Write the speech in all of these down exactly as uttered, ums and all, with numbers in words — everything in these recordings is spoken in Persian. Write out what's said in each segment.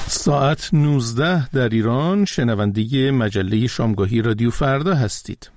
ساعت نوزده در ایران. شنونده مجله شامگاهی رادیو فردا هستید.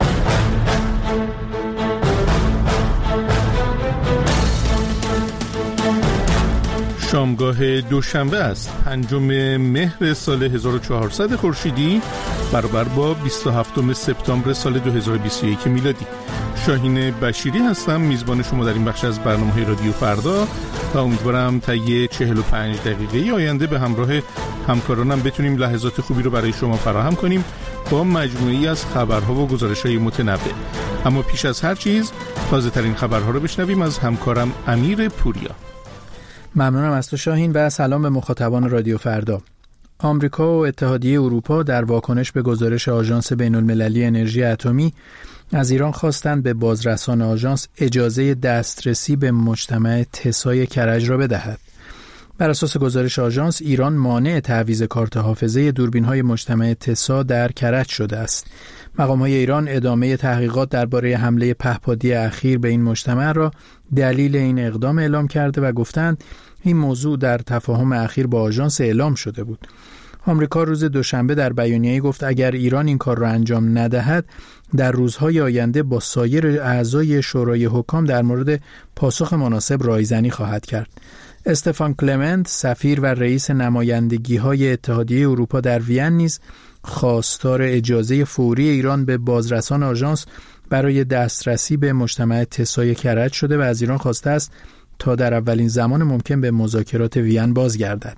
شامگاه دوشنبه است، پنجم مهر سال هزار و چهارصد خورشیدی برابر با بیست و هفتم سپتامبر سال دو هزار و بیست و یک میلادی. شاهین بشیری هستم، میزبان شما در این بخش از برنامه رادیو فردا و امیدوارم طی چهل و پنج دقیقه آینده به همراه همکارانم بتونیم لحظات خوبی رو برای شما فراهم کنیم با مجموعه‌ای از خبرها و گزارش‌های متنوع. اما پیش از هر چیز تازه ترین خبرها رو بشنویم از همکارم امیر پوریا. ممنونم از تو شاهین و سلام به مخاطبان رادیو فردا. آمریکا و اتحادیه اروپا در واکنش به گزارش آژانس بین‌المللی انرژی اتمی از ایران خواستند به بازرسان آژانس اجازه دسترسی به مجتمع تسای کرج را بدهد. بر اساس گزارش آژانس، ایران مانع تعویض کارت حافظه دوربین‌های مجتمع تسا در کرج شده است. مقام‌های ایران ادامه تحقیقات درباره حمله پهپادی اخیر به این مجتمع را دلیل این اقدام اعلام کرده و گفتند این موضوع در تفاهم اخیر با آژانس اعلام شده بود. آمریکا روز دوشنبه در بیانیه‌ای گفت اگر ایران این کار را انجام ندهد، در روزهای آینده با سایر اعضای شورای حکام در مورد پاسخ مناسب رایزنی خواهد کرد. استفان کلمنت، سفیر و رئیس نمایندگی‌های اتحادیه اروپا در وین نیز خواستار اجازه فوری ایران به بازرسان آژانس برای دسترسی به مجتمع تسای کرج شده و از ایران خواسته است تا در اولین زمان ممکن به مذاکرات وین بازگردد.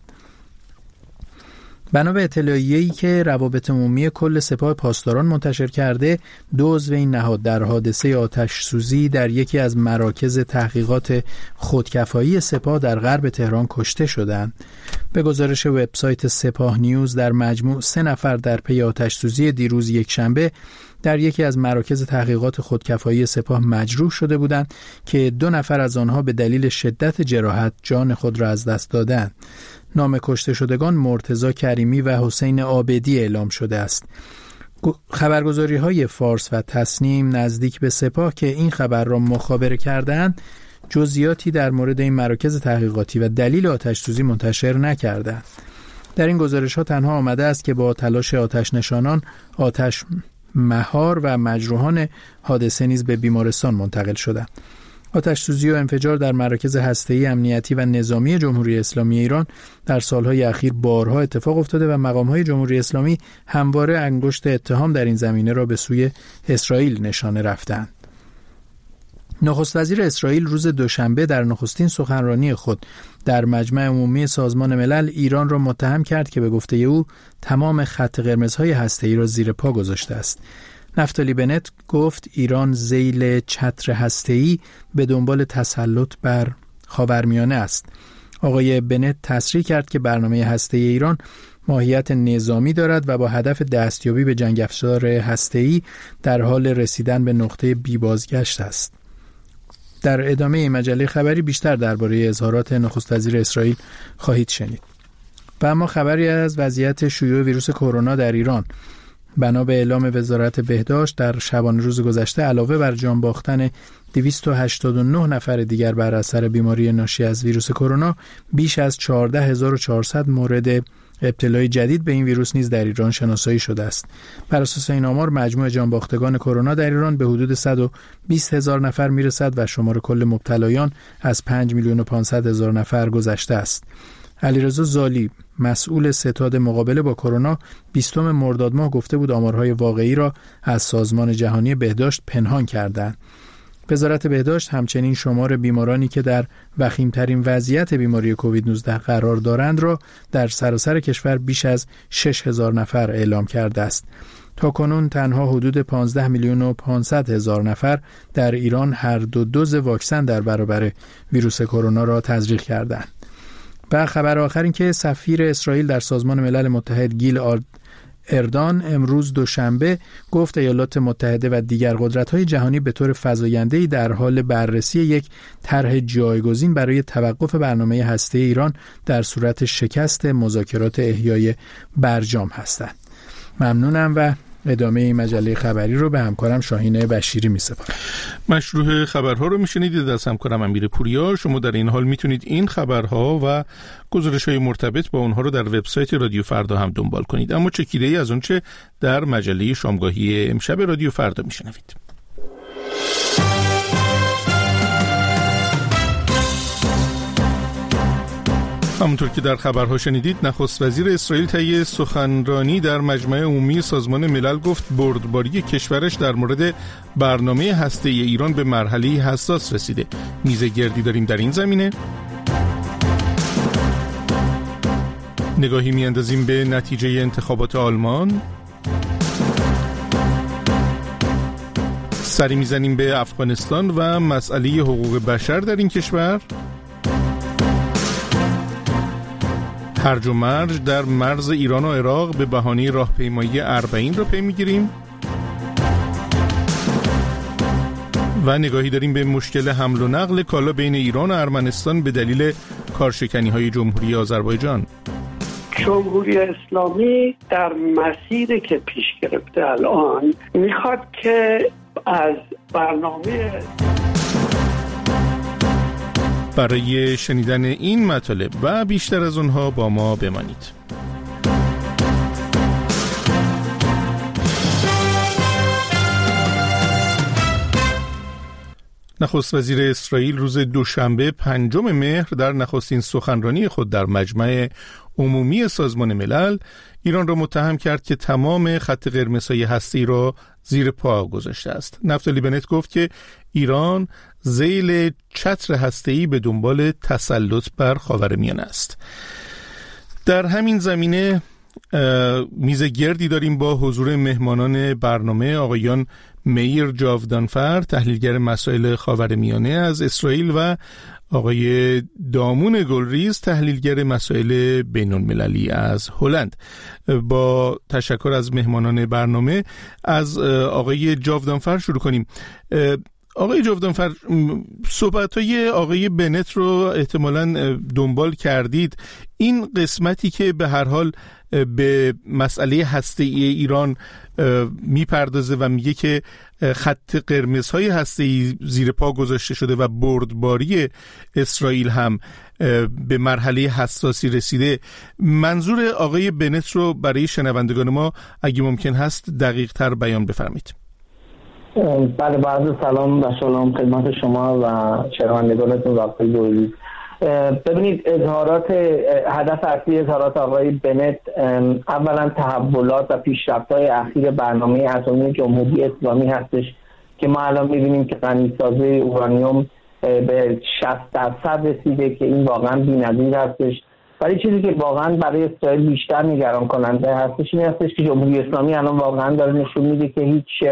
بنا به اطلاعیه‌ای که روابط عمومی کل سپاه پاسداران منتشر کرده، دو عضو این نهاد در حادثه آتش سوزی در یکی از مراکز تحقیقات خودکفایی سپاه در غرب تهران کشته شدند. به گزارش وبسایت سپاه نیوز، در مجموع سه نفر در پی آتش سوزی دیروز یکشنبه در یکی از مراکز تحقیقات خودکفایی سپاه مجروح شده بودند که دو نفر از آنها به دلیل شدت جراحت جان خود را از دست دادند. نام کشته شدگان مرتضی کریمی و حسین عابدی اعلام شده است. خبرگزاری‌های فارس و تسنیم نزدیک به سپاه که این خبر را مخابره کردند، جزئیاتی در مورد این مراکز تحقیقاتی و دلیل آتش سوزی منتشر نکردند. در این گزارش‌ها تنها آمده است که با تلاش آتش نشانان، آتش مهار و مجروحان حادثه نیز به بیمارستان منتقل شدند. آتش سوزی و انفجار در مراکز هسته‌ای امنیتی و نظامی جمهوری اسلامی ایران در سالهای اخیر بارها اتفاق افتاده و مقام‌های جمهوری اسلامی همواره انگشت اتهام در این زمینه را به سوی اسرائیل نشانه رفتند. نخست وزیر اسرائیل روز دوشنبه در نخستین سخنرانی خود در مجمع عمومی سازمان ملل ایران را متهم کرد که به گفته او تمام خط قرمزهای هسته‌ای را زیر پا گذاشته است. نفتالی بنت گفت ایران ذیل چتر هسته‌ای به دنبال تسلط بر خاورمیانه است. آقای بنت تصریح کرد که برنامه هسته‌ای ایران ماهیت نظامی دارد و با هدف دستیابی به جنگ افزار هسته‌ای در حال رسیدن به نقطه بی بازگشت است. در ادامه مجله خبری بیشتر درباره اظهارات نخست وزیر اسرائیل خواهید شنید. و اما خبری از وضعیت شیوع ویروس کرونا در ایران. بنا به اعلام وزارت بهداشت، در شبانه روز گذشته علاوه بر جان باختن دویست و هشتاد و نه نفر دیگر بر اثر بیماری ناشی از ویروس کرونا، بیش از چهارده هزار و چهارصد مورد ابتلای جدید به این ویروس نیز در ایران شناسایی شده است. بر اساس این آمار مجموع جان باختگان کرونا در ایران به حدود صد و بیست هزار نفر میرسد و شمار کل مبتلایان از پنج میلیون و پانصد هزار نفر گذشته است. علیرضا زالی، مسئول ستاد مقابله با کرونا، بیستم مرداد ماه گفته بود آمارهای واقعی را از سازمان جهانی بهداشت پنهان کردند. وزارت بهداشت همچنین شمار بیمارانی که در وخیمترین وضعیت بیماری کووید نوزده قرار دارند را در سراسر کشور بیش از شش هزار نفر اعلام کرده است. تاکنون تنها حدود پانزده میلیون و پانصد هزار نفر در ایران هر دو دوز واکسن در برابر ویروس کرونا را تزریق کردند. و خبر آخر این که سفیر اسرائیل در سازمان ملل متحد گیل اردان امروز دوشنبه گفت ایالات متحده و دیگر قدرت‌های جهانی به طور فزاینده‌ای در حال بررسی یک طرح جایگزین برای توقف برنامه هسته‌ای ایران در صورت شکست مذاکرات احیای برجام هستند. ممنونم و ادامه این مجله خبری رو به همکارم شاهین بشیری می‌سپارم. مشروع خبرها رو میشنیدید از همکارم امیرپوریا. شما در این حال میتونید این خبرها و گزارش‌های مرتبط با اونها رو در وبسایت رادیو فردا هم دنبال کنید. اما چکیده‌ای از اونچه در مجله شامگاهی امشب رادیو فردا میشنوید. همونطور که در خبرها شنیدید، نخست وزیر اسرائیل طی سخنرانی در مجمع عمومی سازمان ملل گفت بردباری کشورش در مورد برنامه هسته‌ای ایران به مرحله حساس رسیده. میز گردی داریم در این زمینه. نگاهی میاندازیم به نتیجه انتخابات آلمان. سری میزنیم به افغانستان و مسئله حقوق بشر در این کشور. هرج و مرج در مرز ایران و عراق به بهانه راهپیمایی اربعین را پی میگیریم و نگاهی داریم به مشکل حمل و نقل کالا بین ایران و ارمنستان به دلیل کارشکنی‌های جمهوری آذربایجان. جمهوری اسلامی در مسیری که پیش گرفته الان میخواد که از برنامه برای شنیدن این مطالب و بیشتر از اونها با ما بمانید. نخست وزیر اسرائیل روز دوشنبه پنجم مهر در نخستین سخنرانی خود در مجمع عمومی سازمان ملل ایران را متهم کرد که تمام خط قرمزهای هسته‌ای را زیر پا گذاشته است. نفتالی بنت گفت که ایران ذیل چتر هسته‌ای به دنبال تسلط بر خاورمیانه است. در همین زمینه میز گردی داریم با حضور مهمانان برنامه آقایان میر جاودانفر، تحلیلگر مسائل خاورمیانه از اسرائیل، و آقای دامون گلریز، تحلیلگر مسائل بین‌المللی از هلند. با تشکر از مهمانان برنامه، از آقای جاودانفر شروع کنیم. آقای جاودانفر، صحبت‌های آقای بنت رو احتمالاً دنبال کردید. این قسمتی که به هر حال به مسئله هسته‌ای ایران میپردازه و میگه که خط قرمزهای هسته‌ای زیر پا گذاشته شده و بردباری اسرائیل هم به مرحله حساسی رسیده، منظور آقای بنت رو برای شنوندگان ما اگه ممکن هست دقیق تر بیان بفرمایید. بله، با عرض سلام و سلام خدمت شما و شنوندگانتون و آقای گلریز. ببینید، اظهارات هدف اصلی اظهارات آقای بنت اولا تحولات و پیشرفت‌های اخیر برنامه اتمی جمهوری اسلامی هستش که ما الان می‌بینیم که غنی‌سازی اورانیوم به شصت درصد رسیده که این واقعا بی‌نظیر هستش. ولی چیزی که واقعا برای اسرائیل بیشتر نگران کننده هستش این هستش که جمهوری اسلامی الان واقعا داره نشون میده که هیچ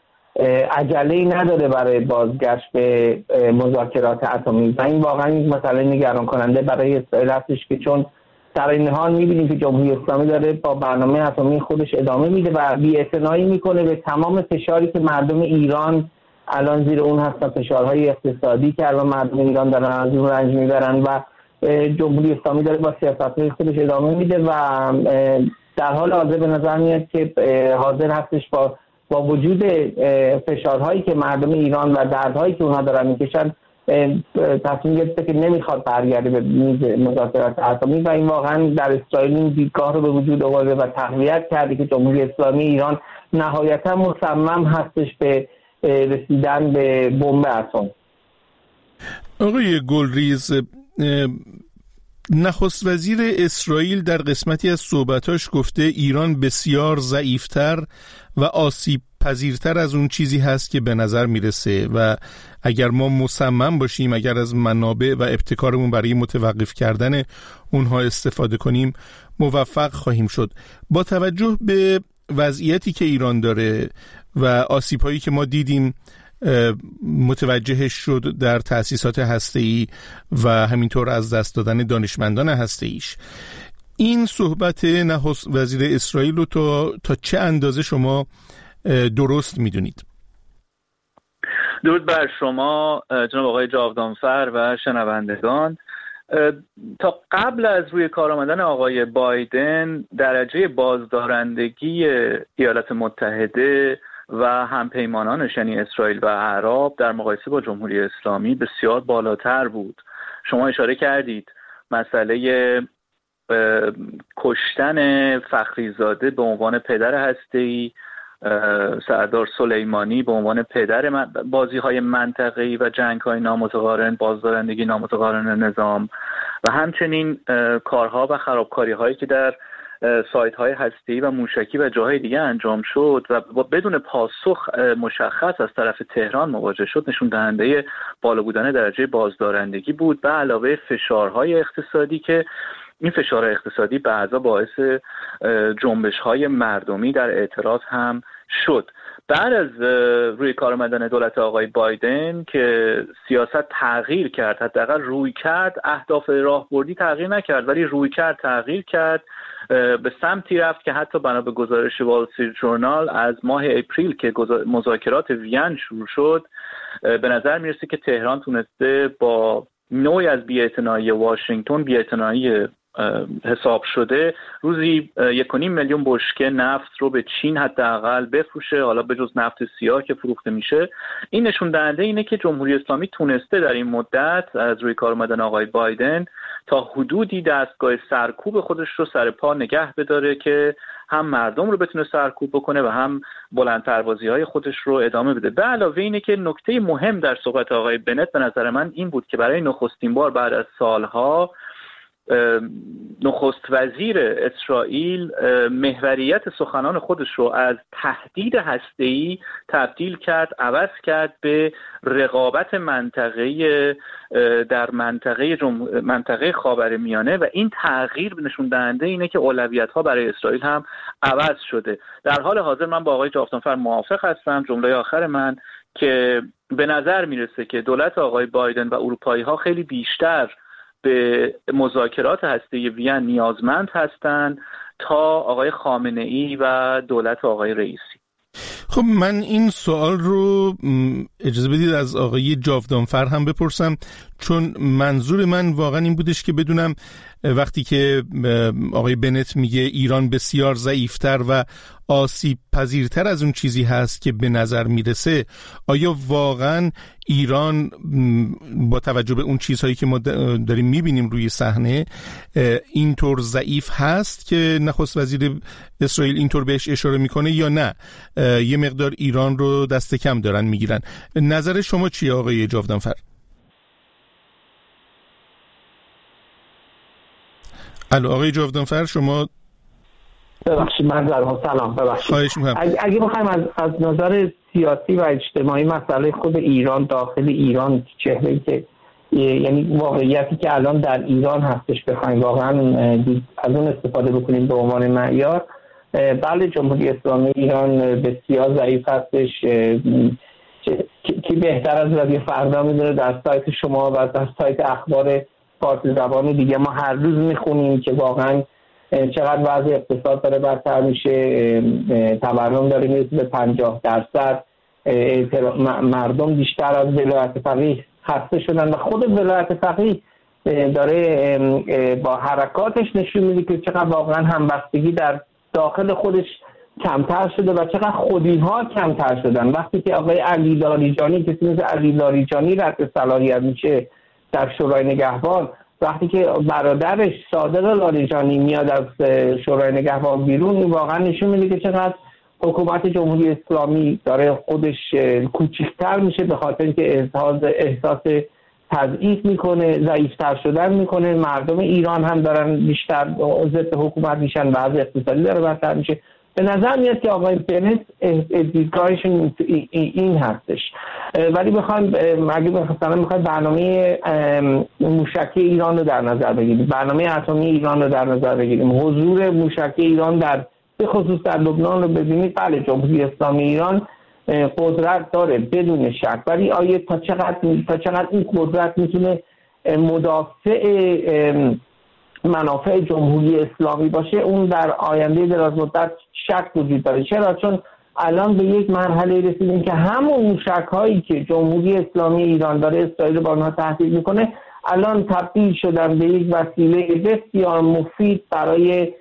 عجله‌ای نداره برای بازگشت به مذاکرات اتمی و این واقعا یک مسئله نگران کننده برای اسرائیل هستش که چون در این حال می‌بینیم که جمهوری اسلامی داره با برنامه اتمی خودش ادامه میده و بی‌اعتنایی میکنه به تمام فشاری که مردم ایران الان زیر اون هستن، فشارهای اقتصادی که الان مردم ایران دارن از اون رنج میبرن و جمهوری اسلامی داره با سیاست‌های خودش ادامه میده و در حال حاضر به نظر میاد که حاضر هستش با با وجود فشارهایی که مردم ایران و دردهایی که اونها دارن میکشن تصمیم گرفته که نمیخواد برگرده به میز مذاکرات اتمی و این واقعا در اسرائیل این دیدگاه رو به وجود آورده و تقویت کرده که جمهوری اسلامی ایران نهایتا مصمم هستش به رسیدن به بمب اتم. آقای گلریز، نخست وزیر اسرائیل در قسمتی از صحبتاش گفته ایران بسیار ضعیفتر و آسیب پذیرتر از اون چیزی هست که به نظر میرسه و اگر ما مصمم باشیم، اگر از منابع و ابتکارمون برای متوقف کردن اونها استفاده کنیم، موفق خواهیم شد. با توجه به وضعیتی که ایران داره و آسیب‌هایی که ما دیدیم متوجهش شد در تأسیسات هسته‌ای و همینطور از دست دادن دانشمندان هسته‌ایش، این صحبت نخست وزیر اسرائیل رو تا, تا چه اندازه شما درست میدونید؟ درود بر شما جناب آقای جاودانفر و شنوندگان. تا قبل از روی کار آمدن آقای بایدن درجه بازدارندگی ایالات متحده و همپیمانانش یعنی اسرائیل و اعراب در مقایسه با جمهوری اسلامی بسیار بالاتر بود. شما اشاره کردید مسئله کشتن فخریزاده به عنوان پدر هسته‌ای، سردار سلیمانی به عنوان پدر بازی‌های منطقه‌ای و جنگ‌های نامتقارن، بازدارندگی نامتقارن نظام و همچنین کارها و خرابکاری‌هایی که در سایت‌های هسته‌ای و موشکی و جاهای دیگه انجام شد و بدون پاسخ مشخص از طرف تهران مواجه شد، نشون دهنده بالا بودن درجه بازدارندگی بود، به علاوه فشارهای اقتصادی که این فشار اقتصادی بعضا باعث جنبش‌های مردمی در اعتراض هم شد. بعد از روی کار آمدن دولت آقای بایدن که سیاست تغییر کرد، حداقل روی کرد، اهداف راهبردی تغییر نکرد ولی روی کرد تغییر کرد، به سمتی رفت که حتی بنا به گزارش وال استریت ژورنال از ماه اپریل که مذاکرات وین شروع شد به نظر میرسه که تهران تونسته با نوعی از بی‌اعتنایی واشنگتن، بی‌اعتنایی حساب شده، روزی یک و نیم میلیون بشکه نفت رو به چین حداقل بفروشه، حالا به جز نفت سیاه که فروخته میشه. این نشون دهنده اینه که جمهوری اسلامی تونسته در این مدت از روی کار اومدن آقای بایدن تا حدودی دستگاه سرکوب خودش رو سر پا نگه بداره که هم مردم رو بتونه سرکوب بکنه و هم بلند پروازی‌های خودش رو ادامه بده. به علاوه اینه که نکته مهم در صحبت آقای بنت به نظر من این بود که برای نخستین بار بعد از سالها نخست وزیر اسرائیل محوریت سخنان خودش رو از تهدید هسته‌ای تبدیل کرد، عوض کرد به رقابت منطقه‌ای در منطقه جم... منطقه خاورمیانه و این تغییر نشون دهنده اینه که اولویت‌ها برای اسرائیل هم عوض شده. در حال حاضر من با آقای جاودانفر موافق هستم. جمله آخر من که به نظر میرسه که دولت آقای بایدن و اروپایی‌ها خیلی بیشتر به مذاکرات هسته‌ای وین نیازمند هستند تا آقای خامنه‌ای و دولت آقای رئیسی. خب من این سوال رو اجازه بدید از آقای جاودانفر هم بپرسم، چون منظور من واقعا این بودش که بدونم وقتی که آقای بنت میگه ایران بسیار ضعیفتر و آسیب پذیرتر از اون چیزی هست که به نظر میرسه، آیا واقعا ایران با توجه به اون چیزهایی که ما داریم میبینیم روی صحنه اینطور ضعیف هست که نخست وزیر اسرائیل اینطور بهش اشاره میکنه، یا نه یه مقدار ایران رو دست کم دارن میگیرن؟ نظر شما چیه آقای جاودانفر؟ الو آقای جاودانفر شما ببخشید من در سلام ببخشید خواهش می‌کنم. اگه, اگه بخوایم از از نظر سیاسی و اجتماعی مسئله خود ایران داخل ایران چهره‌ای که یعنی واقعیتی که الان در ایران هستش بخوایم واقعا از اون استفاده بکنیم به عنوان معیار، بله جمهوری اسلامی ایران بسیار ضعیف هستش. کی بهتر از رادیو فردا میدونه در سایت شما و در سایت اخبار فارسی زبان دیگه ما هر روز میخونیم که واقعا چقدر وضع اقتصاد داره بدتر میشه، تورم داره میرسه به پنجاه درصد، مردم بیشتر از ولایت فقیه خسته شدن و خود ولایت فقیه داره با حرکاتش نشون میده که چقدر واقعا همبستگی در داخل خودش کمتر شده و چقدر خودی‌ها کمتر شدن. وقتی که آقای علی لاریجانی کسی مثل علی لاریجانی رد صلاحیت میشه در شورای نگهبان، وقتی که برادرش صادق لاریجانی میاد از شورای نگهبان بیرون، این واقعا نشون میده که چقدر حکومت جمهوری اسلامی داره خودش کوچکتر میشه، به خاطر اینکه احساس احساس تضعیف میکنه، ضعیفتر شدن میکنه. مردم ایران هم دارن بیشتر ضد حکومت میشن، وضع اقتصادی داره بدتر میشه. به نظر میاد که آقای بنت دیدگاهشون این هستش. ولی بخوایم اگه مثلا میخوایم برنامه موشکی ایران رو در نظر بگیریم، برنامه اتمی ایران رو در نظر بگیریم، حضور موشکی ایران در به خصوص در لبنان رو ببینید، بله جمهوری اسلامی ایران قدرت داره بدون شک، ولی آیا تا چقدر تا چقدر این قدرت میتونه مدافع منافع جمهوری اسلامی باشه، اون در آینده دراز مدت شک وجود داره. چرا؟ چون الان به یک مرحله رسیدیم که همون موشک هایی که جمهوری اسلامی ایران داره اسرائیل با اونها تهدید میکنه الان تبدیل شدن به یک وسیله بسیار مفید برای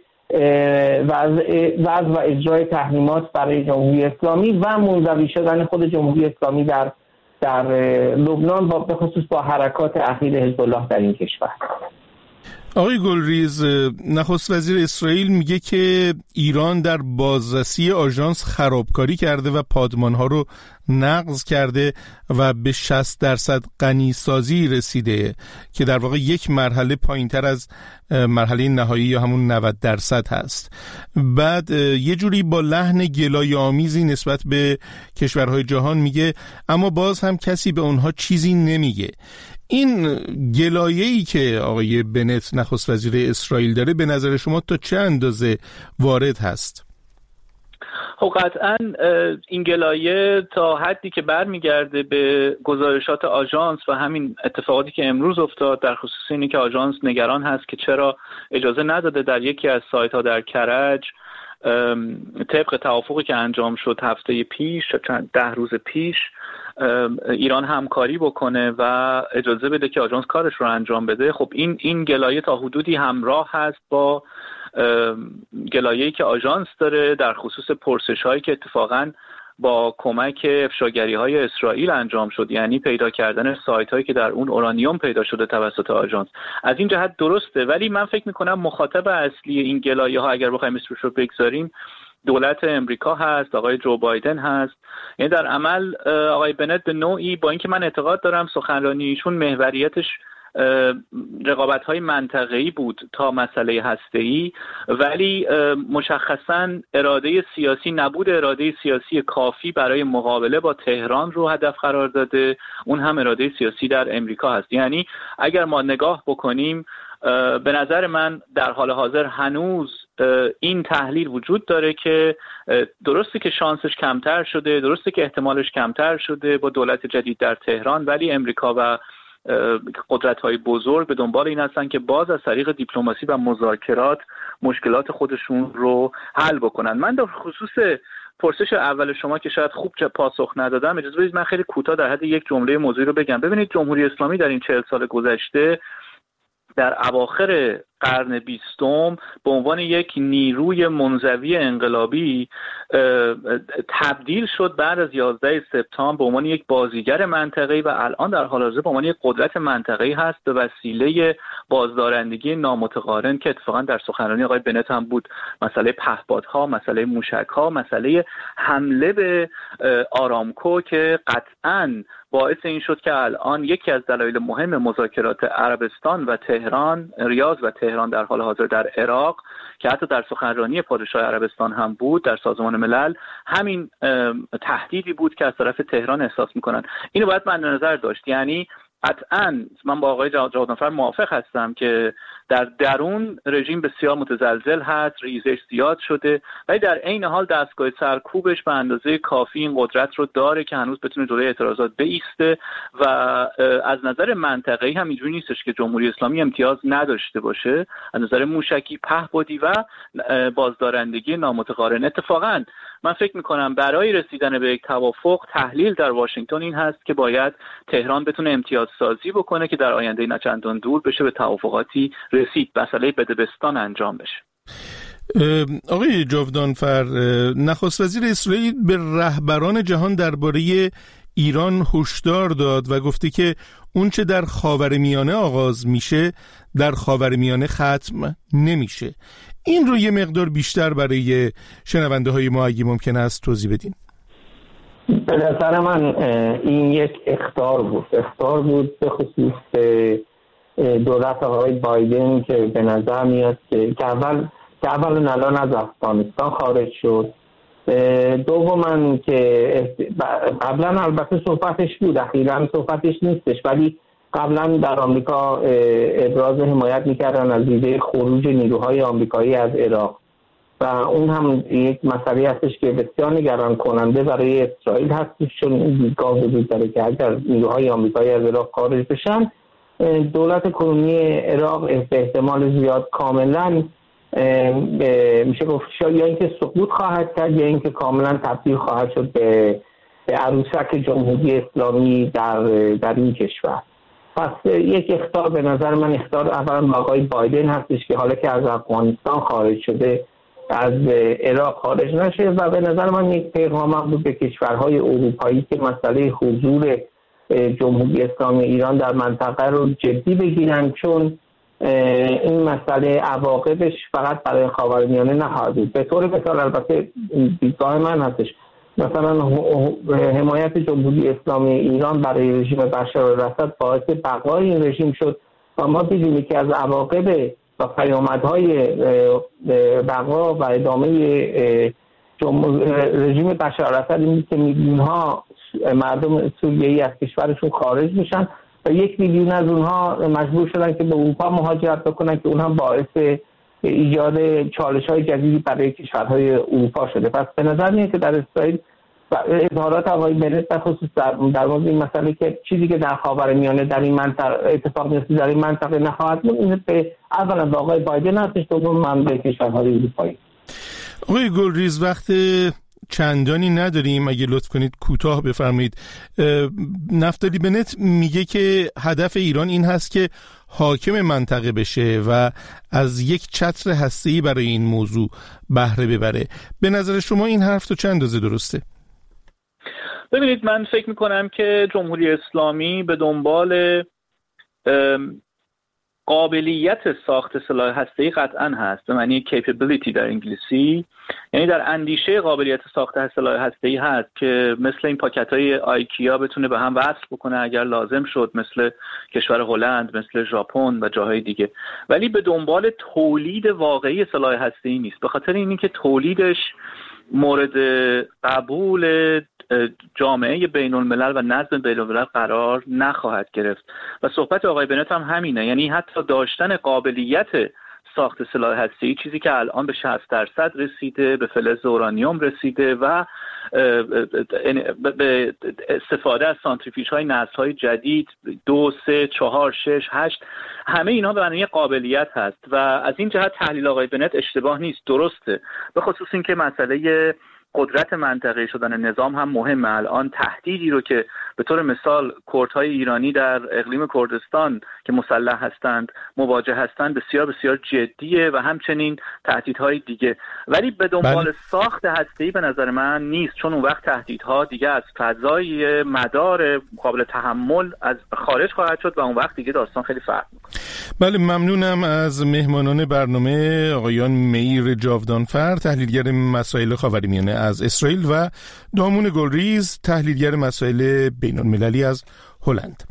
وضع و اجرای تحریمات برای جمهوری اسلامی و منزوی شدن خود جمهوری اسلامی در در لبنان، با به خصوص با حرکات اخیر حزب الله در این کشور. آقای گلریز، نخست وزیر اسرائیل میگه که ایران در بازرسی آژانس خرابکاری کرده و پادمانها رو نقض کرده و به شصت درصد غنیسازی رسیده که در واقع یک مرحله پایینتر از مرحله نهایی یا همون نود درصد هست. بعد یه جوری با لحن گلایه آمیزی نسبت به کشورهای جهان میگه اما باز هم کسی به اونها چیزی نمیگه. این گلایه‌ای که آقای بنت نخست وزیر اسرائیل داره به نظر شما تا چه اندازه وارد هست؟ خب قطعا این گلایه تا حدی که برمیگرده به گزارشات آژانس و همین اتفاقاتی که امروز افتاد، در خصوص اینی که آژانس نگران هست که چرا اجازه نداده در یکی از سایت ها در کرج طبق توافقی که انجام شد هفته پیش چند ده روز پیش ایران همکاری بکنه و اجازه بده که آژانس کارش رو انجام بده. خب این این گلایه تا حدودی همراه هست با گلایه‌ای که آژانس داره در خصوص پرسش‌هایی که اتفاقاً با کمک افشاگری‌های اسرائیل انجام شد، یعنی پیدا کردن سایت‌هایی که در اون اورانیوم پیدا شده توسط آژانس. از این جهت درسته، ولی من فکر می‌کنم مخاطب اصلی این گلایه‌ها اگر بخوایم اسمش رو بگذاریم دولت امریکا هست، آقای جو بایدن هست. یعنی در عمل آقای بنت به نوعی، با اینکه من اعتقاد دارم سخنرانی ایشون محوریتش رقابت‌های منطقه‌ای بود تا مسئله هسته‌ای، ولی مشخصاً اراده سیاسی نبود اراده سیاسی کافی برای مقابله با تهران رو هدف قرار داده. اون هم اراده سیاسی در امریکا هست. یعنی اگر ما نگاه بکنیم به نظر من در حال حاضر هنوز این تحلیل وجود داره که درسته که شانسش کمتر شده، درسته که احتمالش کمتر شده با دولت جدید در تهران، ولی امریکا و قدرت‌های بزرگ به دنبال این هستن که باز از طریق دیپلماسی و مذاکرات مشکلات خودشون رو حل بکنن. من در خصوص پرسش اول شما که شاید خوب پاسخ ندادم، اجازه بدید من خیلی کوتاه در حد یک جمله موضوعی رو بگم. ببینید جمهوری اسلامی در این چهل سال گذشته در اواخر قرن بیستم به عنوان یک نیروی منزوی انقلابی تبدیل شد بعد از یازده سپتامبر به عنوان یک بازیگر منطقه‌ای و الان در حال حاضر به عنوان یک قدرت منطقه‌ای هست به وسیله بازدارندگی نامتقارن که اتفاقا در سخنرانی آقای بنت هم بود، مسئله پهپادها، مسئله موشک‌ها، مسئله حمله به آرامکو که قطعاً باعث این شد که الان یکی از دلایل مهم مذاکرات عربستان و تهران، ریاض و تهران در حال حاضر در عراق که حتی در سخنرانی پادشاه عربستان هم بود در سازمان ملل، همین تهدیدی بود که از طرف تهران احساس میکنن. اینو باید من نظر داشت. یعنی قطعاً من با آقای جوادنفر موافق هستم که در درون رژیم بسیار متزلزل هست، ریزش زیاد شده، ولی در عین حال دستگاه سرکوبش به اندازه کافی این قدرت رو داره که هنوز بتونه جلوی اعتراضات بایسته و از نظر منطقه‌ای هم اینجوری نیستش که جمهوری اسلامی امتیاز نداشته باشه از نظر موشکی، پهپادی و بازدارندگی نامتقارن. اتفاقاً من فکر میکنم برای رسیدن به یک توافق تحلیل در واشنگتن این هست که باید تهران بتونه امتیاز سازی بکنه که در آینده نه چندان دور بشه به توافقاتی رسید، مسئله بدبستان انجام بشه. آقای جاودانفر، نخست وزیر اسرائیل به رهبران جهان درباره ایران هشدار داد و گفته که اون چه در خاورمیانه آغاز میشه در خاورمیانه ختم نمیشه. این رو یه مقدار بیشتر برای شنونده های ما اگه ممکن است توضیح بدین. به نظر من این یک اخطار بود اخطار بود به خصوص دولت آقای بایدن که به نظر میاد که اول که اول الان از افغانستان خارج شد، دوما که قبلا البته صحبتش بود، اخیراً صحبتش نیستش، ولی قبلا در آمریکا ابراز حمایت میکردن از ایده خروج نیروهای آمریکایی از عراق و اون هم یک مسئله هستش که بسیار نگران کننده برای اسرائیل هستش، چون این دیدگاه وجود داره که اگر نیروهای آمریکایی از عراق خارج بشن دولت کنونی عراق به احتمال زیاد کاملا میشه گفت یا اینکه سقوط خواهد کرد یا اینکه کاملا تبدیل خواهد شد به عروسک جمهوری اسلامی در در این کشور. پس یک اخطار به نظر من اخطار اولا با آقای بایدن هستش که حالا که از افغانستان خارج شده از عراق خارج نشه و به نظر من یک پیغام بود به کشورهای اروپایی که مسئله حضور جمهوری اسلامی ایران در منطقه رو جدی بگیرن، چون این مسئله عواقبش فقط برای خاورمیانه نخواهد بود. به طور مثال البته دیدگاه من هستش مثلا حمایت جمهوری اسلامی ایران برای رژیم بشار الاسد باعث بقای این رژیم شد و ما دیدیم که از عواقب و پیامدهای بقا و ادامه رژیم بشار الاسد این که میلیون‌ها مردم سوریه‌ای از کشورشون خارج میشن و یک میلیون از اونها مجبور شدن که به اروپا مهاجرت بکنن که اون هم باعث ایجاد چالش‌های جدیدی برای کشورهای اروپا شده. پس به نظر میاد که در اسرائیل اظهارات آقای بنت در خصوص در, در مورد این مسئله که چیزی که در خاورمیانه در این منطقه اتفاق میفته در این منطقه نخواهد بود، این به اولا با آقای بایدن هستش، دوم من به کشورهای اروپایی. آقای گلریز وقت چندانی نداریم، اگه لطف کنید کوتاه بفرمایید. نفتالی بنت میگه که هدف ایران این هست که حاکم منطقه بشه و از یک چتر هسته‌ای برای این موضوع بهره ببره. به نظر شما این حرف تو چند اندازه درسته؟ ببینید، من فکر میکنم که جمهوری اسلامی به دنبال قابلیت ساخت سلاح هسته‌ای قطعاً هست، به معنی capability در انگلیسی، یعنی در اندیشه قابلیت ساخت سلاح هسته‌ای هست که مثل این پاکت‌های آیکیا بتونه به هم وصل بکنه اگر لازم شد، مثل کشور هلند، مثل ژاپن و جاهای دیگه، ولی به دنبال تولید واقعی سلاح هسته‌ای نیست، به خاطر اینی که تولیدش مورد قبول جامعه بین الملل و نظم بین الملل قرار نخواهد گرفت و صحبت آقای بنت هم همینه، یعنی حتی داشتن قابلیت ساخت سلاح هسته‌ای، چیزی که الان به شصت درصد رسیده، به فلز اورانیوم رسیده و به استفاده از سانتریفیوژهای نسل‌های جدید دو، سه، چهار، شش، هشت، همه اینها به معنی قابلیت هست و از این جهت تحلیل آقای بنت اشتباه نیست، درسته، به خصوص این که مسئله قدرت منطقه‌ای شدن نظام هم مهمه. الان تهدیدی رو که به طور مثال کردهای ایرانی در اقلیم کردستان که مسلح هستند مواجه هستند بسیار بسیار جدیه و همچنین تهدیدهای دیگه، ولی به دنبال بله. ساخت هسته‌ای به نظر من نیست، چون اون وقت تهدیدها دیگه از فضای مدار قابل تحمل از خارج خواهد شد و اون وقت دیگه داستان خیلی فرق می‌کنه. بله، ممنونم از مهمانان برنامه آقایان میر جاودانفر، تحلیلگر مسائل خاورمیانه از اسرائیل و دامون گلریز، تحلیلگر مسائل بین‌المللی از هلند.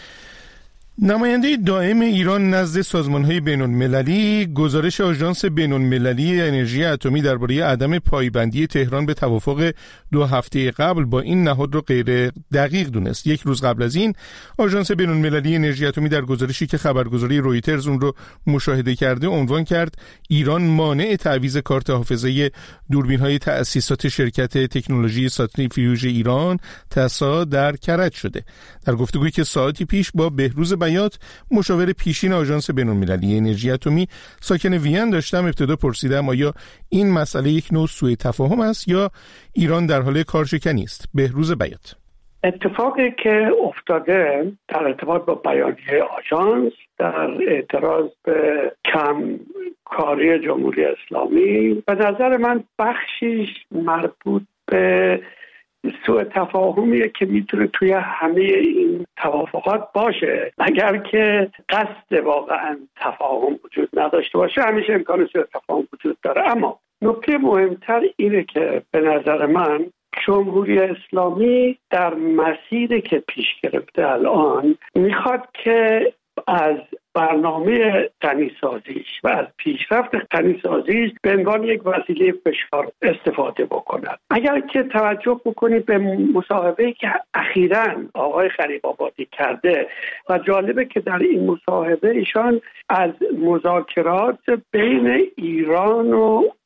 نماینده دائم ایران نزد سازمان‌های بین‌المللی گزارش آژانس بین‌المللی انرژی اتمی درباره عدم پایبندی تهران به توافق دو هفته قبل با این نهاد رو غیر دقیق دونست. یک روز قبل از این آژانس بین‌المللی انرژی اتمی در گزارشی که خبرگزاری رویترز اون رو مشاهده کرده عنوان کرد ایران مانع تعویض کارت حافظه دوربین‌های تأسیسات شرکت تکنولوژی سانتریفیوژ ایران تسا در کرج شده. در گفتگویی که ساعتی پیش با بهروز بیات مشاور پیشین آژانس بین‌المللی انرژی اتمی ساکن وین داشتم، ابتدا پرسیدم آیا این مسئله یک نوع سوء تفاهم است یا ایران در حال کارشکنی است. بهروز بیات: اتفاقی که افتاده در ارتباط با بیانیه آژانس در اعتراض به کم کاری جمهوری اسلامی به نظر من بخشیش مربوط به سوء تفاهمیه که میتونه توی همه این توافقات باشه، اگر که قصد واقعا تفاهم وجود نداشته باشه همیشه امکان سوء تفاهم وجود داره. اما نکته مهمتر اینه که به نظر من جمهوری اسلامی در مسیری که پیش گرفته الان میخواد که از برنامه غنی‌سازیش و از پیشرفت غنی‌سازیش به عنوان یک وسیله فشار استفاده بکند. اگر که توجه بکنید به مصاحبه‌ای که اخیراً آقای غریب‌آبادی کرده و جالبه که در این مصاحبه ایشان از مذاکرات بین ایران و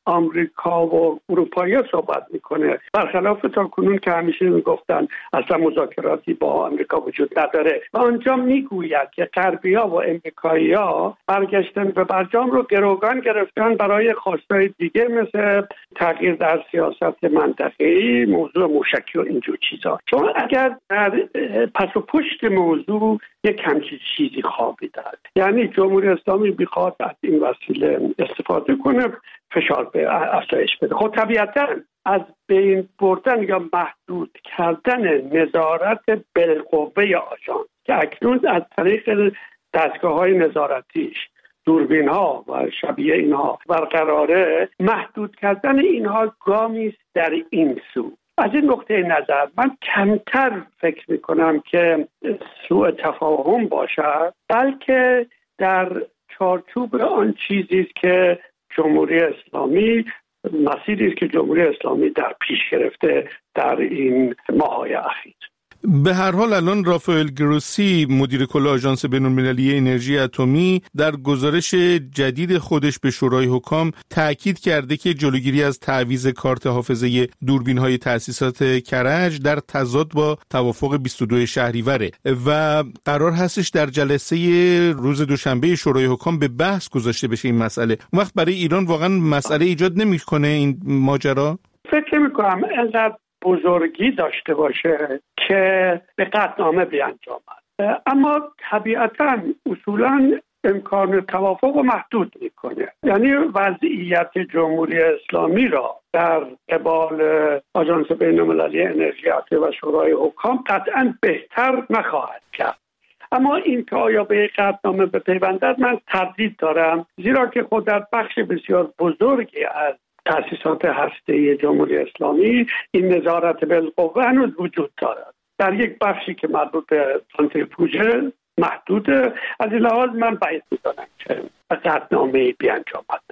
آمریکا و اروپایی صحبت میکنه، برخلاف تا کنون که همیشه میگفتن اصلا مذاکراتی با آمریکا وجود نداره. و آنجا میگوید که غربی‌ها و امریکایی‌ها برگشتن به برجام رو گروگان گرفتن برای خواستای دیگه مثل تغییر در سیاست منطقه‌ای، موضوع موشکی و اینجور چیزا. چون اگر در پس و پشت موضوع یک همچین چیزی خوابیده، یعنی جمهوری اسلامی بخواد از این وسیله استفاده کنه، فشار به افزایش بده، خب طبیعتاً از بین بردن یا محدود کردن نظارت بالقوه آژانس که اکنون از طریق دستگاه‌های نظارتیش، دوربین ها و شبیه اینها برقراره، محدود کردن اینها گامی است در این سو. از این نقطه نظر من کمتر فکر میکنم که سوء تفاهم باشد، بلکه در چارچوب آن چیزی است که جمهوری اسلامی، مسیری است که جمهوری اسلامی در پیش گرفته در این ماه‌های اخیر. به هر حال الان رافائل گروسی مدیر کل آژانس بین‌المللی انرژی اتمی در گزارش جدید خودش به شورای حکام تاکید کرده که جلوگیری از تعویض کارت حافظه دوربین‌های تأسیسات کرج در تضاد با توافق بیست و دو شهریوره و قرار هستش در جلسه روز دوشنبه شورای حکام به بحث گذاشته بشه این مسئله. اون وقت برای ایران واقعا مسئله ایجاد نمی‌کنه این ماجرا؟ فکر می‌کنم اینقدر بزرگی داشته باشه که به قطعنامه بیانجامد، اما طبیعتاً اصولاً امکان توافق رو محدود میکنه. یعنی وضعیت جمهوری اسلامی را در قبال آژانس بین‌المللی انرژی اتمی و شورای حکام قطعاً بهتر نخواهد کرد. اما این که آیا به قطعنامه بپیوندد من تردید دارم، زیرا که خود در بخش بسیار بزرگی از تأسیسات هسته‌ای جمهوری اسلامی این نظارت بالقوه هنوز وجود دارد. در یک بخشی که مربوط به سانتریفوژ محدوده. از این لحاظ من باید می‌دانم که قطعنامه‌ای بیانجامد.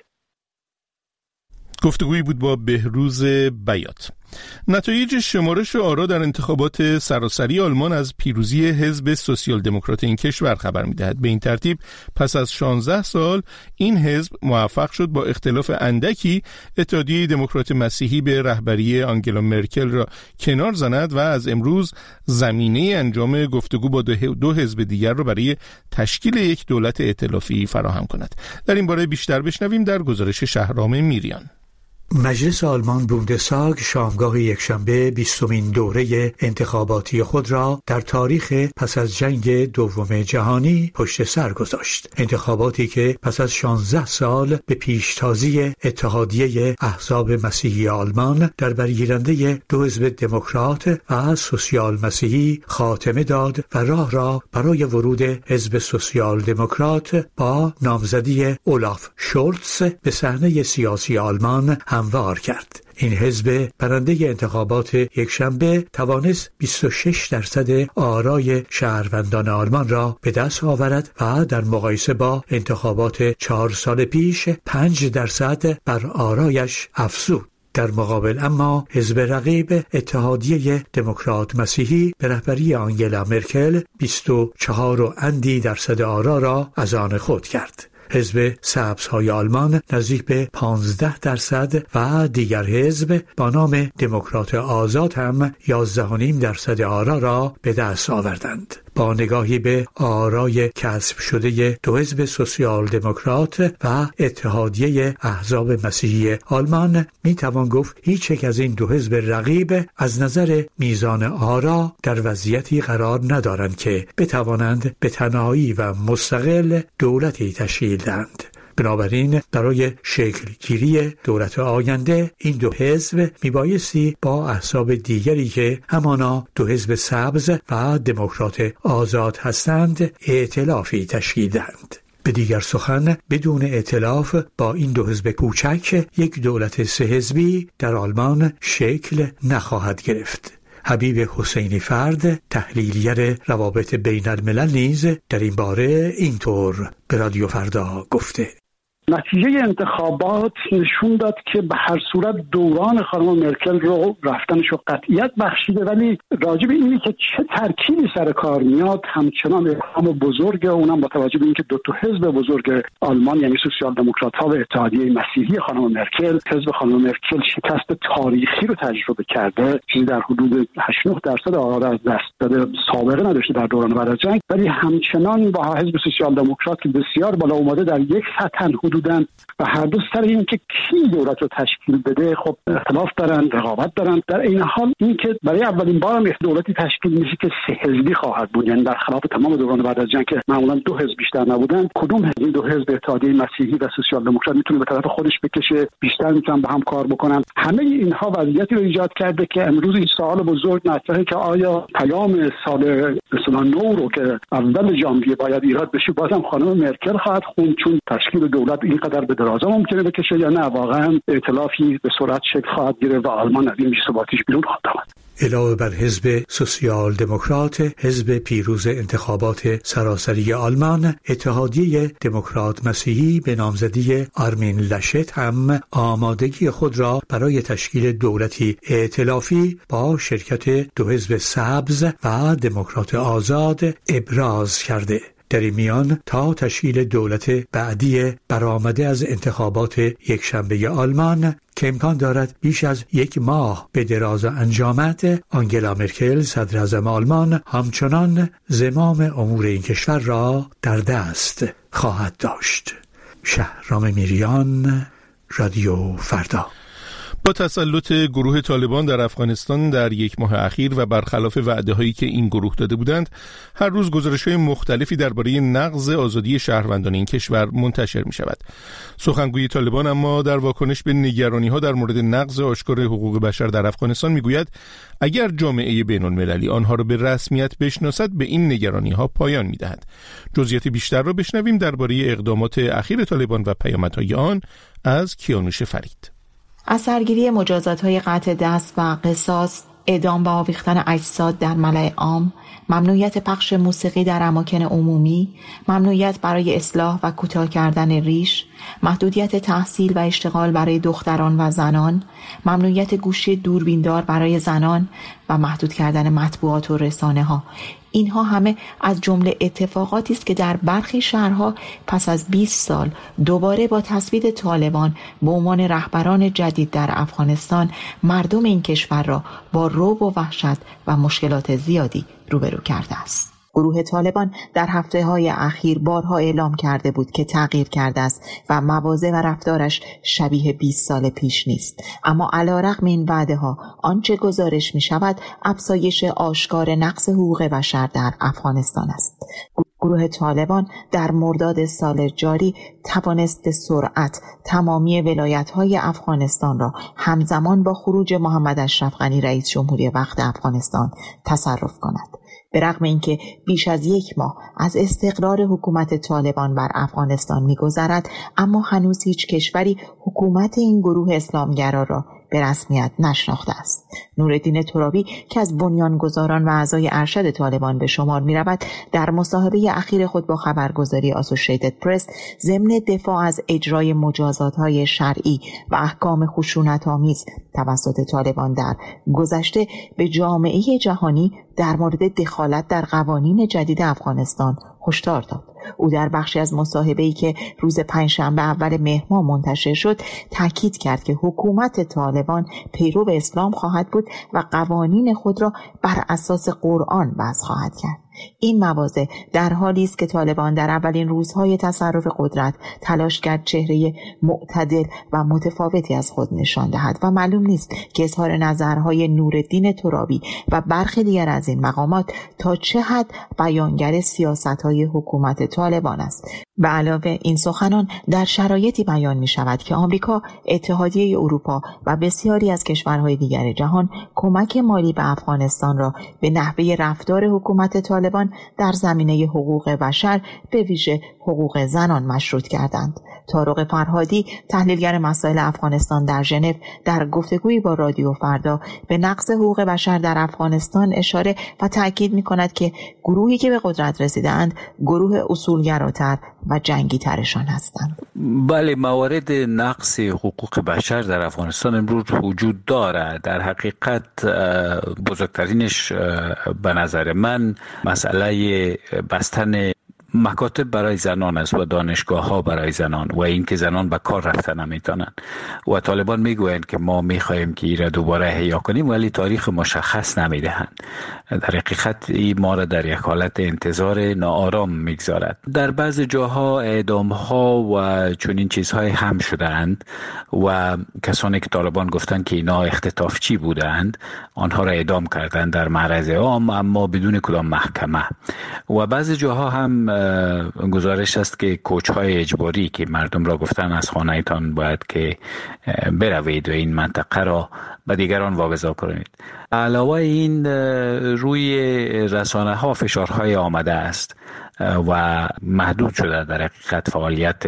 گفتگویی بود با بهروز بیات. نتایج شمارش آرا در انتخابات سراسری آلمان از پیروزی حزب سوسیال دموکرات این کشور خبر می‌دهد. به این ترتیب پس از شانزده سال این حزب موفق شد با اختلاف اندکی اتحادیه دموکرات مسیحی به رهبری آنگلا مرکل را کنار زند و از امروز زمینه انجام گفتگو با دو حزب دیگر را برای تشکیل یک دولت ائتلافی فراهم کند. در این باره بیشتر بشنویم در گزارش شهرام میریان. مجلس آلمان بوندستاگ شامگاه یکشنبه بیستمین دوره انتخاباتی خود را در تاریخ پس از جنگ دوم جهانی پشت سر گذاشت. انتخاباتی که پس از شانزده سال به پیشتازی اتحادیه احزاب مسیحی آلمان در برگیرنده دو حزب دموکرات و سوسیال مسیحی خاتمه داد و راه را برای ورود حزب سوسیال دموکرات با نامزدی اولاف شولتز به صحنه سیاسی آلمان هموار کرد. این حزب برنده انتخابات یکشنبه توانست بیست و شش درصد آرای شهروندان آلمان را به دست آورد و در مقایسه با انتخابات چهار سال پیش پنج درصد بر آرایش افزود. در مقابل اما حزب رقیب اتحادیه دموکرات مسیحی به رهبری آنگلا مرکل بیست و چهار و اندی درصد آرا را از آن خود کرد. حزب سبزهای آلمان نزدیک به پانزده درصد و دیگر حزب با نام دموکرات آزاد هم یازده و نیم درصد آرا را به دست آوردند. با نگاهی به آرای کسب شده دو حزب سوسیال دموکرات و اتحادیه احزاب مسیحی آلمان می توان گفت هیچ یک از این دو حزب رقیب از نظر میزان آرا در وضعیتی قرار ندارند که بتوانند به تنهایی و مستقل دولتی تشکیل دهند. بنابراین برای شکل گیری دولت آینده این دو حزب میبایستی با احزاب دیگری که همانا دو حزب سبز و دموکرات آزاد هستند ائتلافی تشکیل دهند. به دیگر سخن بدون ائتلاف با این دو حزب کوچک یک دولت سه حزبی در آلمان شکل نخواهد گرفت. حبیب حسینی فرد تحلیلگر روابط بین الملل نیز در این باره اینطور به رادیو فردا گفته: نتیجه انتخابات نشون داد که به هر صورت دوران خانم مرکل رو رفتنش رو قطعیت بخشیده، ولی راجع به اینی که چه ترکیبی سر کار میاد همچنان ابهام بزرگ، اونم با توجه به اینکه دو تا حزب بزرگ آلمان یعنی سوسیال دموکرات ها و اتحادیه مسیحی خانم مرکل، حزب خانم مرکل شکست تاریخی رو تجربه کرده، چیزی در حدود هشت نه درصد آرا از دست داده، سابقه نداشته در دوران بعد از جنگ، ولی همچنان با حزب سوسیال دموکرات که بسیار بالا اومده در یک سطح حدوداً و هر دو سر این که کی دولت رو تشکیل بده خب اختلاف دارن، رقابت دارن. در این حال این که برای اولین بار هم دولتی تشکیل میشه که سه حزبی خواهد بود، یعنی در خلاف تمام دوران بعد از جنگ که معمولا دو حزب بیشتر نبودن، کدوم حزب این دو حزب اتحادیه مسیحی و سوسیال دموکرات میتونه به طرف خودش بکشه، بیشتر میتونن با هم کار بکنن. همه اینها وضعیتی رو ایجاد کرده که امروز این سوال بزرگ مطرحه که آیا پیام سال مثلا نو رو که اول ژانویه باید ایراد بشه بازم خانم مرکل خواهد خوند، چون تشکیل دولت اینقدر به درازا ممکنه بکشه، یا نه واقعا ائتلافی به سرعت شکل خواهد گرفت و آلمان از این بی‌ثباتیش بیرون خواهد آمد. علاوه بر حزب سوسیال دموکرات، حزب پیروز انتخابات سراسری آلمان، اتحادیه دموکرات مسیحی به نامزدی آرمین لشت هم آمادگی خود را برای تشکیل دولتی ائتلافی با شرکت دو حزب سبز و دموکرات آزاد ابراز کرده. در این میان تا تشکیل دولت بعدی برآمده از انتخابات یکشنبه آلمان که امکان دارد بیش از یک ماه به دراز انجامد، آنگلا مرکل صدراعظم آلمان همچنان زمام امور این کشور را در دست خواهد داشت. شهرام میریان، رادیو فردا. با تسلط گروه طالبان در افغانستان در یک ماه اخیر و برخلاف وعده هایی که این گروه داده بودند، هر روز گزارش های مختلفی درباره نقض آزادی شهروندان این کشور منتشر می شود. سخنگوی طالبان اما در واکنش به نگرانی ها در مورد نقض آشکار حقوق بشر در افغانستان می گوید اگر جامعه بین المللی آنها را به رسمیت بشناسد به این نگرانی ها پایان می دهد. جزئیات بیشتر را بشنویم درباره اقدامات اخیر طالبان و پیامدهای آن از کیانوش فرید. از سرگیری مجازات‌های قطع دست و قصاص، اعدام و آویختن اجساد در ملأ عام، ممنوعیت پخش موسیقی در اماکن عمومی، ممنوعیت برای اصلاح و کوتاه کردن ریش، محدودیت تحصیل و اشتغال برای دختران و زنان، ممنوعیت گوشی دوربیندار برای زنان و محدود کردن مطبوعات و رسانه ها. اینها همه از جمله اتفاقاتی است که در برخی شهرها پس از بیست سال دوباره با تثبیت طالبان به عنوان رهبران جدید در افغانستان مردم این کشور را با رعب و وحشت و مشکلات زیادی روبرو کرده است. گروه طالبان در هفته‌های اخیر بارها اعلام کرده بود که تغییر کرده است و مواضع و رفتارش شبیه بیست سال پیش نیست، اما علیرغم این وعده‌ها آنچه گزارش می‌شود افزایش آشکار نقض حقوق بشر در افغانستان است. گروه طالبان در مرداد سال جاری توانست به سرعت تمامی ولایت‌های افغانستان را همزمان با خروج محمد اشرف غنی رئیس جمهوری وقت افغانستان تصرف کند. به رغم اینکه بیش از یک ماه از استقرار حکومت طالبان بر افغانستان می‌گذرد، اما هنوز هیچ کشوری حکومت این گروه اسلامگرا را به رسمیت نشناخته است. نورالدین ترابی که از بنیانگذاران و اعضای ارشد طالبان به شمار می‌رود، در مصاحبه اخیر خود با خبرگزاری آسوشیتد پرس ضمن دفاع از اجرای مجازات‌های شرعی و احکام خشونت‌آمیز توسط طالبان در گذشته به جامعه جهانی در مورد دخالت در قوانین جدید افغانستان هشدار داد. او در بخشی از مصاحبه‌ای که روز پنجشنبه اول مهر ماه منتشر شد تاکید کرد که حکومت طالبان پیرو اسلام خواهد بود و قوانین خود را بر اساس قرآن وضع خواهد کرد. این مواضع در حالی است که طالبان در اولین روزهای تصرف قدرت تلاش کرد چهره معتدل و متفاوتی از خود نشان دهد و معلوم نیست که اظهار نظرهای نورالدین ترابی و برخی دیگر از این مقامات تا چه حد بیانگر سیاست‌های حکومت طالبان است. به علاوه این سخنان در شرایطی بیان می شود که آمریکا، اتحادیه اروپا و بسیاری از کشورهای دیگر جهان کمک مالی به افغانستان را به نحوه رفتار حکومت طالبان در زمینه حقوق بشر به ویژه حقوق زنان مشروط کردند. طارق فرهادی، تحلیلگر مسائل افغانستان در ژنو، در گفتگویی با رادیو فردا به نقض حقوق بشر در افغانستان اشاره و تاکید می کند که گروهی که به قدرت رسیدند گروه اصولگراتر و جنگی ترشان هستند. بله، موارد نقض حقوق بشر در افغانستان امروز وجود دارد. در حقیقت بزرگترینش به نظر من مسئله بستن مکاتب برای زنان است و دانشگاه ها برای زنان و اینکه زنان به کار رفتن نمیتونن و طالبان میگویند که ما میخواهیم که این را دوباره احیا کنیم ولی تاریخ مشخص نمیدهند. در حقیقت این ما را در یک حالت انتظار ناآرام میگذارد. در بعض جاها اعدام ها و چنین چیزهای هم شدند و کسانی که طالبان گفتند که اینا اختطافچی بودند آنها را اعدام کردند در معرض عام اما بدون کدام محکمه. و بعض جاها هم گزارش است که کوچ‌های اجباری که مردم را گفتن از خانه‌تان باید که بروید و این منطقه را به دیگران واگذار کنید. علاوه این روی رسانه ها فشارهای آمده است و محدود شده در حقیقت فعالیت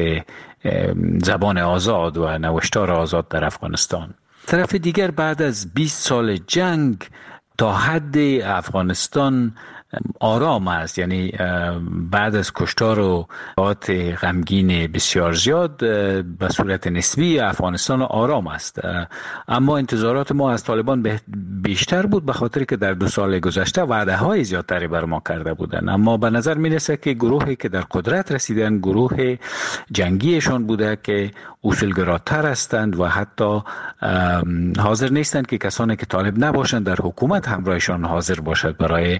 زبان آزاد و نوشتار آزاد در افغانستان. طرف دیگر بعد از بیست سال جنگ تا حد افغانستان آرام است، یعنی بعد از کشتار و حالات غمگین بسیار زیاد به صورت نسبی افغانستان آرام است. اما انتظارات ما از طالبان بیشتر بود به خاطر که در دو سال گذشته وعده های زیادتری بر ما کرده بودند. اما به نظر می رسد که گروهی که در قدرت رسیدن گروه جنگیشان بوده که اصولگراتر هستند و حتی حاضر نیستند که کسانی که طالب نباشند در حکومت همراهشان حاضر باشد برای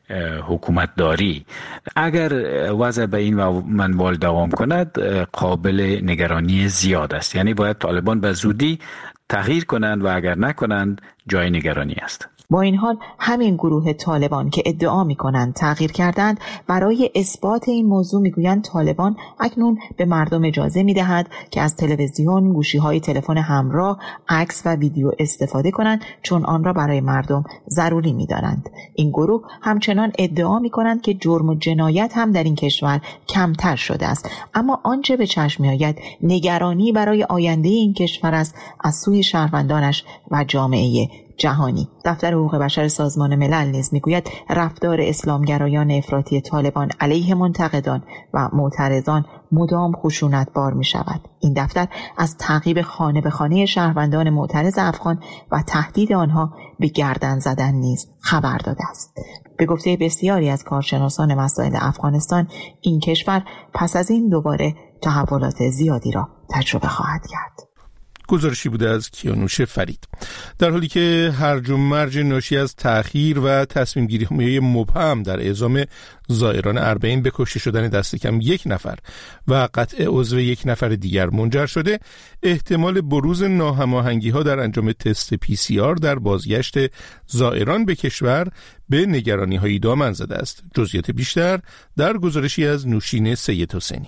حکومت داری. اگر وضع به این منوال دوام کند قابل نگرانی زیاد است، یعنی باید طالبان به زودی تغییر کنند و اگر نکنند جای نگرانی است. با این حال همین گروه طالبان که ادعا می‌کنند تغییر کردند برای اثبات این موضوع میگویند طالبان اکنون به مردم اجازه می‌دهد که از تلویزیون، گوشی‌های تلفن همراه، عکس و ویدیو استفاده کنند چون آن را برای مردم ضروری می‌دانند. این گروه همچنان ادعا می‌کنند که جرم و جنایت هم در این کشور کمتر شده است، اما آنچه به چشم می‌آید نگرانی برای آینده این کشور است از سوی شهروندانش و جامعه جهانی. دفتر حقوق بشر سازمان ملل نیز میگوید رفتار اسلامگرایان افراطی طالبان علیه منتقدان و معترضان مدام خشونتبار می شود. این دفتر از تعقیب خانه به خانه شهروندان معترض افغان و تهدید آنها به گردن زدن نیز خبر داده است. به گفته بسیاری از کارشناسان مسائل افغانستان این کشور پس از این دوباره تحولات زیادی را تجربه خواهد کرد. گزارشی بوده از کیانوش فرید. در حالی که هرج و مرج ناشی از تأخیر و تصمیم گیری مبهم در اعزام زائران اربعین به کشته شدن دست کم یک نفر و قطع عضو یک نفر دیگر منجر شده، احتمال بروز ناهماهنگی ها در انجام تست پی سی آر در بازگشت زائران به کشور به نگرانی هایی دامن زده است. جزئیات بیشتر در گزارشی از نوشین سید حسینی.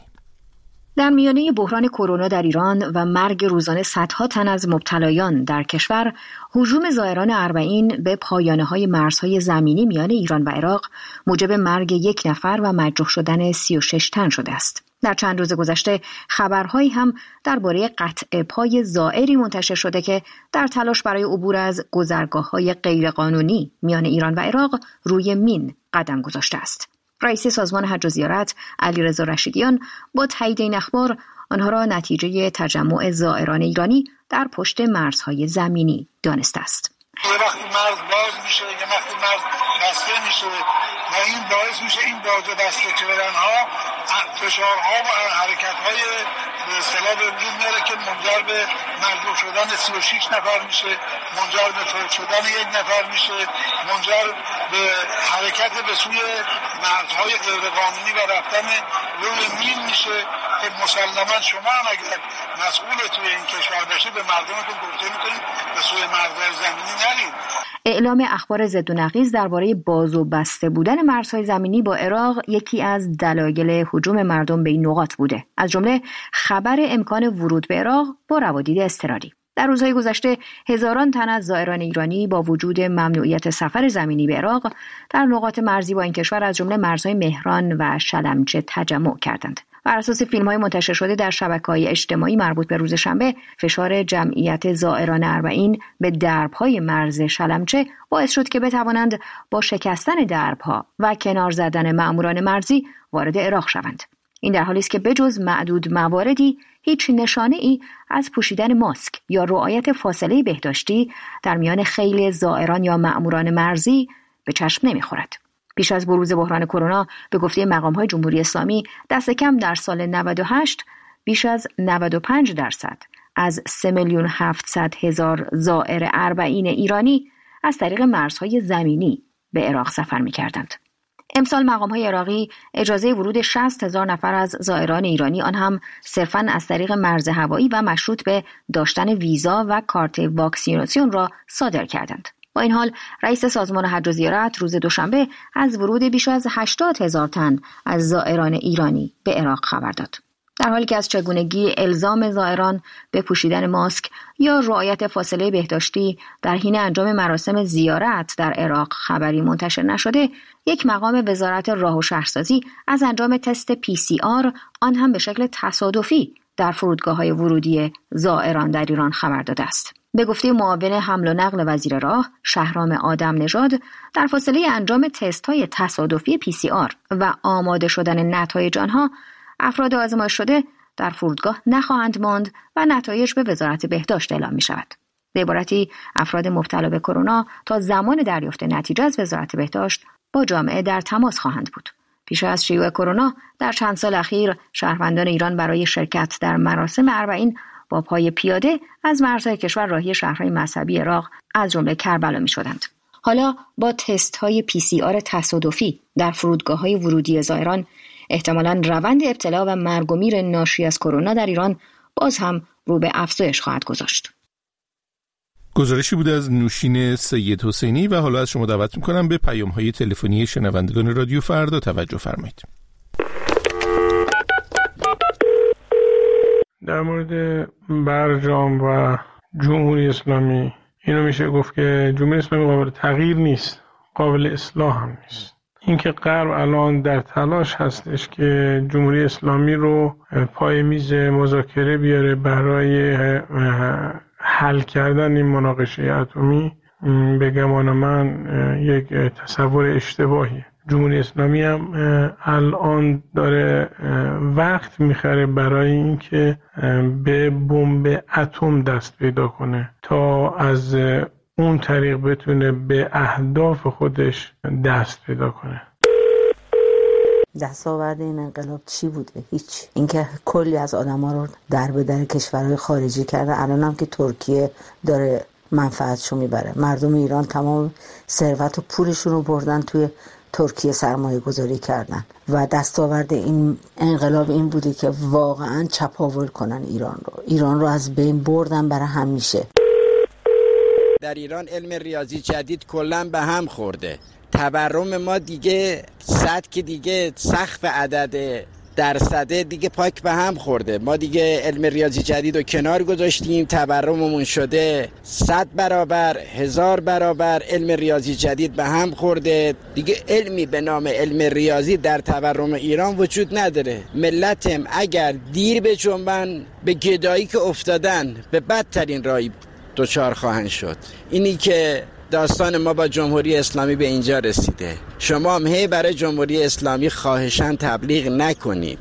در میانه بحران کرونا در ایران و مرگ روزانه صدها تن از مبتلایان در کشور، هجوم زائران اربعین به پایانه‌های مرزهای زمینی میان ایران و عراق موجب مرگ یک نفر و مجروح شدن سی و شش تن شده است. در چند روز گذشته خبرهایی هم درباره قطع پای زائری منتشر شده که در تلاش برای عبور از گذرگاه‌های غیرقانونی میان ایران و عراق روی مین قدم گذاشته است. رئیس سازمان حج و زیارت علیرضا رشیدیان با تایید این اخبار آنها را نتیجه تجمع زائران ایرانی در پشت مرزهای زمینی دانسته است. یه وقتی مرز باز میشه، یه وقتی مرز بسته میشه و این باعث میشه این باز و بسته کردنها فشارها و حرکتهای به اصطلاح به وجود میاره که منجر به مجروح شدن سی و شش نفر میشه، منجر به فوت شدن یک نفر میشه، منجر به حرکت به سوی مرزهای غیرقانونی و رفتن روی مین میشه که مسلما شما هم اگر مسئول توی این کشور باشید به مردمتون گفته میکنید به سوی مرزهای زمینی نرید. اعلام اخبار ضد و نقیض درباره باز و بسته بودن مرزهای زمینی با عراق یکی از دلایل هجوم مردم به این نقاط بوده، از جمله خبر امکان ورود به عراق با روادید اضطراری. در روزهای گذشته هزاران تن از زائران ایرانی با وجود ممنوعیت سفر زمینی به عراق در نقاط مرزی با این کشور از جمله مرزهای مهران و شلمچه تجمع کردند. بر اساس فیلم‌های منتشر شده در شبکه‌های اجتماعی مربوط به روز شنبه، فشار جمعیت زائران اربعین به درب‌های مرز شلمچه باعث شد که بتوانند با شکستن درب‌ها و کنار زدن مأموران مرزی وارد عراق شوند. این در حالی است که بجز معدود مواردی هیچ نشانه ای از پوشیدن ماسک یا رعایت فاصله بهداشتی در میان خیل زائران یا مأموران مرزی به چشم نمیخورد. پیش از بروز بحران کرونا به گفته مقام‌های جمهوری اسلامی دست کم در سال نود و هشت بیش از نود و پنج درصد از سه میلیون هفتصد هزار زائر اربعین ایرانی از طریق مرزهای زمینی به عراق سفر می‌کردند. امسال مقام‌های عراقی اجازه ورود شصت هزار نفر از زائران ایرانی، آن هم صرفاً از طریق مرز هوایی و مشروط به داشتن ویزا و کارت واکسیناسیون را صادر کردند. با این حال رئیس سازمان حج و زیارت روز دوشنبه از ورود بیش از هشتاد هزار تن از زائران ایرانی به عراق خبر داد. در حالی که از چگونگی الزام زائران به پوشیدن ماسک یا رعایت فاصله بهداشتی در حین انجام مراسم زیارت در عراق خبری منتشر نشده، یک مقام وزارت راه و شهرسازی از انجام تست پی سی آر، آن هم به شکل تصادفی، در فرودگاه‌های ورودی زائران در ایران خبر داده است. به گفته معاون حمل و نقل وزیر راه شهرام آدم نژاد، در فاصله انجام تست‌های تصادفی پی سی آر و آماده شدن نتایج آنها، افراد آزمایش شده در فرودگاه نخواهند ماند و نتایج به وزارت بهداشت اعلام می شود. به عبارتی افراد مبتلا به کرونا تا زمان دریافت نتیجه از وزارت بهداشت با جامعه در تماس خواهند بود. پیش از شیوع کرونا در چند سال اخیر شهروندان ایران برای شرکت در مراسم اربعین با پای پیاده از مرزهای کشور راهی شهرهای مذهبی عراق از جمله کربلا می شدند. حالا با تست های پی سی آر تصادفی در فرودگاه های ورودی زائران، احتمالاً روند ابتلا و مرگ و میر ناشی از کرونا در ایران باز هم رو به افزایش خواهد گذاشت. گزارشی بوده از نوشین سید حسینی و حالا از شما دعوت می‌کنم به پیام‌های تلفنی شنوندگان رادیو فردا توجه فرمایید. در مورد برجام و جمهوری اسلامی اینو میشه گفت که جمهوری اسلامی قابل تغییر نیست، قابل اصلاح هم نیست. اینکه غرب الان در تلاش هستش که جمهوری اسلامی رو پای میز مذاکره بیاره برای حل کردن این مناقشه اتمی، به گمان من یک تصور اشتباهیه. جمهوری اسلامی هم الان داره وقت میخره برای اینکه به بمب اتم دست پیدا کنه تا از اون طریق بتونه به اهداف خودش دست پیدا کنه. دستاورد این انقلاب چی بوده؟ هیچ. اینکه کلی از آدما رو در به در کشورهای خارجی کرده. الان هم که ترکیه داره منفعتشو میبره. مردم ایران تمام ثروت و پولشون رو بردن توی ترکیه سرمایه گذاری کردن و دستاورد این انقلاب این بوده که واقعا چپاول کنن ایران رو. ایران رو از بین بردن برای همیشه. در ایران علم ریاضی جدید کلاً به هم خورده. تورم ما دیگه سطح دیگه سقف عدد درصده دیگه پاک به هم خورده. ما دیگه علم ریاضی جدید رو کنار گذاشتیم، تورممون شده صد برابر، هزار برابر. علم ریاضی جدید به هم خورده دیگه. علمی به نام علم ریاضی در تورم ایران وجود نداره. ملتم اگر دیر به جنبن به گدایی که افتادن به بدترین راهی دچار خواهند شد. اینی که داستان ما با جمهوری اسلامی به اینجا رسیده. شما هم هی برای جمهوری اسلامی خواهشاً تبلیغ نکنید.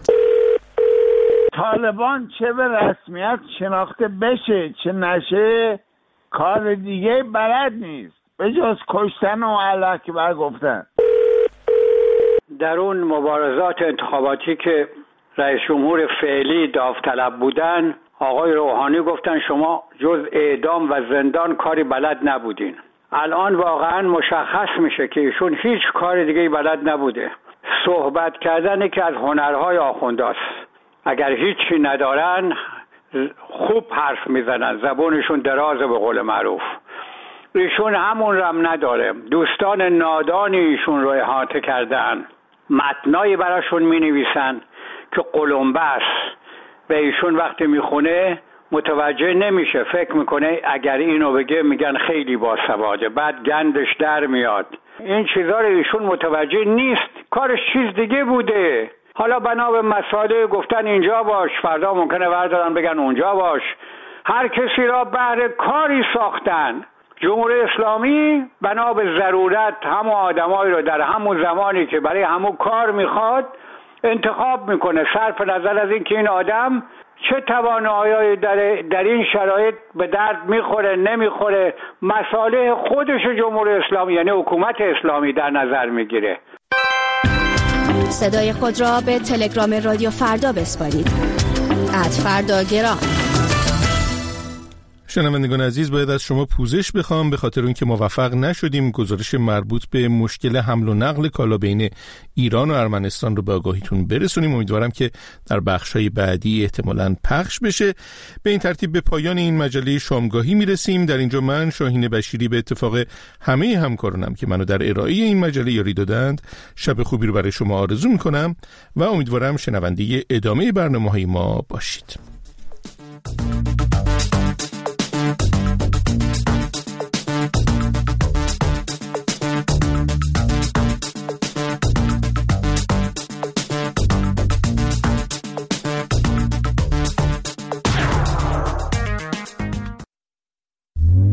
طالبان چه به رسمیت شناخته بشه چه نشه کار دیگه بلد نیست به جز کشتن و علکی برگفتن. در اون مبارزات انتخاباتی که رئیس جمهور فعلی داوطلب بودن، آقای روحانی گفتن شما جز اعدام و زندان کاری بلد نبودین. الان واقعا مشخص میشه که ایشون هیچ کار دیگه بلد نبوده. صحبت کردن که از هنرهای آخونداست. اگر هیچی ندارن خوب حرف میزنن، زبونشون درازه به قول معروف. ایشون همون رم نداره. دوستان نادانی ایشون رو احاطه کردن، متنایی براشون مینویسن که قلمبه است. به ایشون وقتی میخونه متوجه نمیشه، فکر میکنه اگر اینو بگه میگن خیلی باسواده، بعد گندش در میاد. این چیزا رو ایشون متوجه نیست، کارش چیز دیگه بوده. حالا بنا به مسائل گفتن اینجا باش، فردا ممکنه بردارن بگن اونجا باش. هر کسی را بهر کاری ساختن. جمهوری اسلامی بنا به ضرورت همون آدمایی رو در همون زمانی که برای همون کار میخواد انتخاب میکنه صرف نظر از اینکه این آدم چه توانایی در, در این شرایط به درد میخوره نمیخوره، مصالح خودش جمهوری اسلامی یعنی حکومت اسلامی در نظر میگیره. صدای خود را به تلگرام رادیو فردا بسپارید. ات فردا گرام. شنوندگان عزیز، باید از شما پوزش بخوام به خاطر اینکه موفق نشدیم گزارش مربوط به مشکل حمل و نقل کالا بین ایران و ارمنستان رو به آگاهیتون برسونیم. امیدوارم که در بخش‌های بعدی احتمالاً پخش بشه. به این ترتیب به پایان این مجله شامگاهی میرسیم. در اینجا من شاهین بشیری به اتفاق همه همکارانم که منو در ارائه این مجله یاری دادند شب خوبی رو برای شما آرزو میکنم و امیدوارم شنونده ادامه برنامه‌های ما باشید.